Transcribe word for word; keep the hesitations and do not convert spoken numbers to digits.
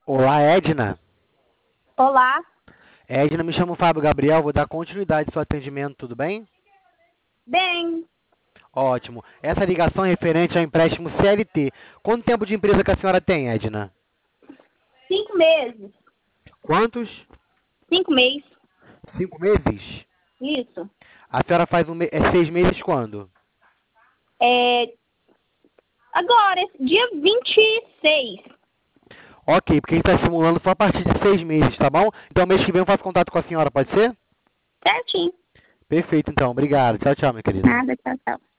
Olá, Edna. Olá, Edna, me chamo Fábio Gabriel, vou dar continuidade ao seu atendimento, tudo bem? bem, Ótimo. Essa ligação é referente ao empréstimo C L T. Quanto tempo de empresa que a senhora tem, Edna? cinco meses. Quantos? Cinco meses. Cinco meses? Isso. A senhora faz um me- é seis meses quando? É, agora, esse dia vinte e seis. Ok, porque a gente está simulando só a partir de seis meses, tá bom? Então mês que vem eu faço contato com a senhora, pode ser? Certinho. Perfeito, então. Obrigado. Tchau, tchau, minha querida. Nada, tchau, tchau.